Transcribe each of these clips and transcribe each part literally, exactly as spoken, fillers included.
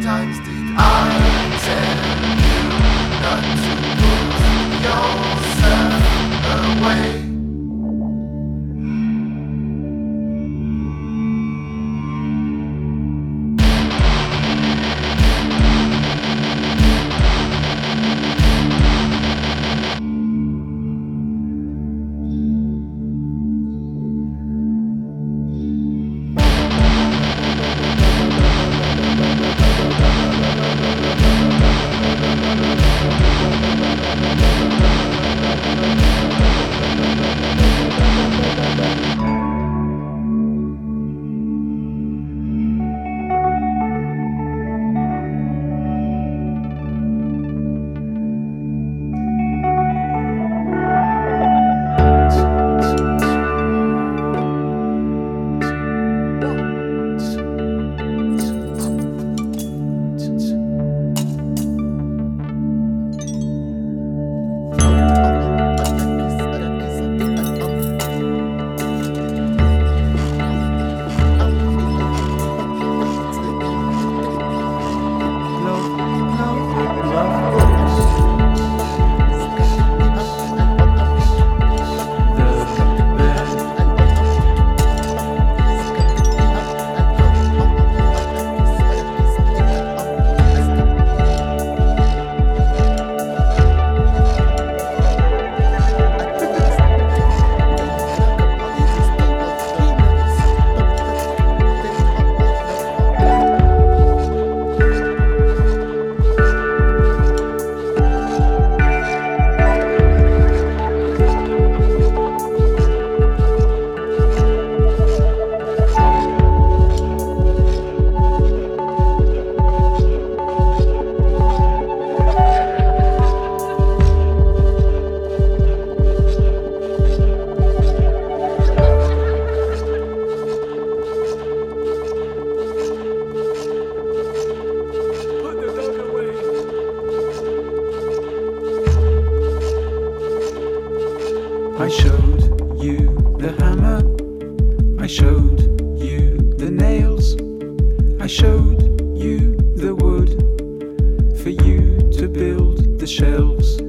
times did I tell you not to put yourself away? I showed you the hammer, I showed you the nails, I showed you the wood for you to build the shelves.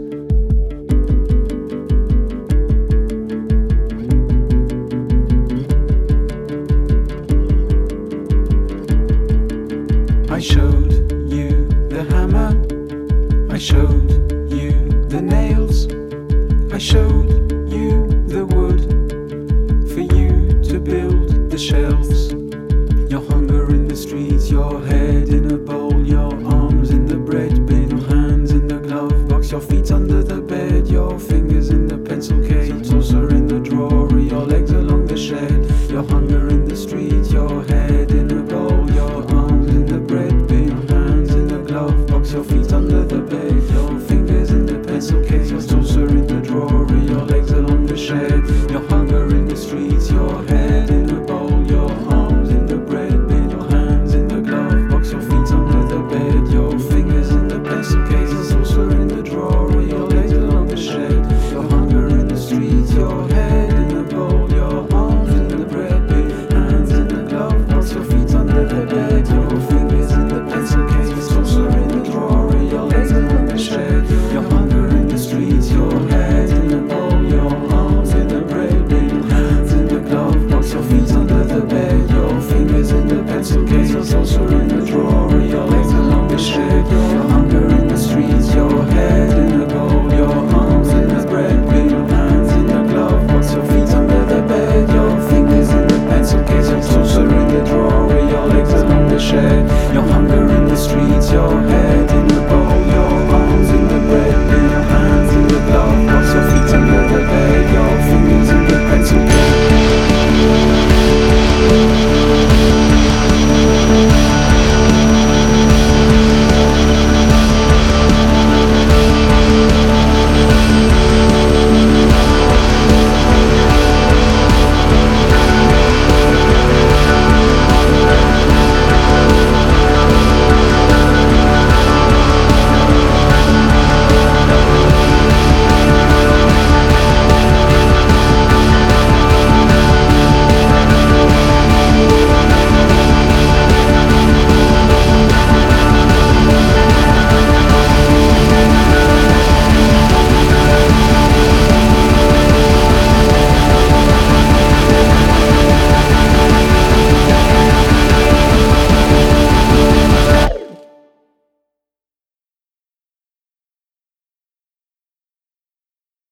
I showed you the hammer, I showed you the nails, I showed you the wood for you to build the shelves. Your hunger in the streets, your head in a bowl, your arms in the bread bin, your hands in the glove box, your feet under the bed, your fingers in the pencil case, your torso in the drawer, your legs along the shed. Your hunger in the streets, your head in a bowl, your arms in the bread bin, your hands in the glove box, your feet under the bed, your fingers in the pencil case, your torso in the drawer, your legs along the shed. Your hunger in the streets, your head in a bowl, your arms in the bread bin, your hands in the glove box, your feet under the bed, your fingers in the pencil case, your torso in the drawer, your legs along the shed. Your hunger in the streets, your head in a bowl, your arms in the bread bin, hands in the glove box, your feet under the bed, your fingers in the pencil case, your torso in the drawer, your legs along the shed. Your hunger in the streets, your head in a bowl, your arms in the bread bin, your hands in the glove box, your feet under the bed, your fingers in the pencil case, your torso in the drawer, your legs along the shed. Your hunger in the streets, your head in a bowl, your arms in the bread bin, your hands in the glove box, your feet under the bed, your fingers in the pencil case, your torso in the drawer, your legs along the shed. Your hunger in the streets, your head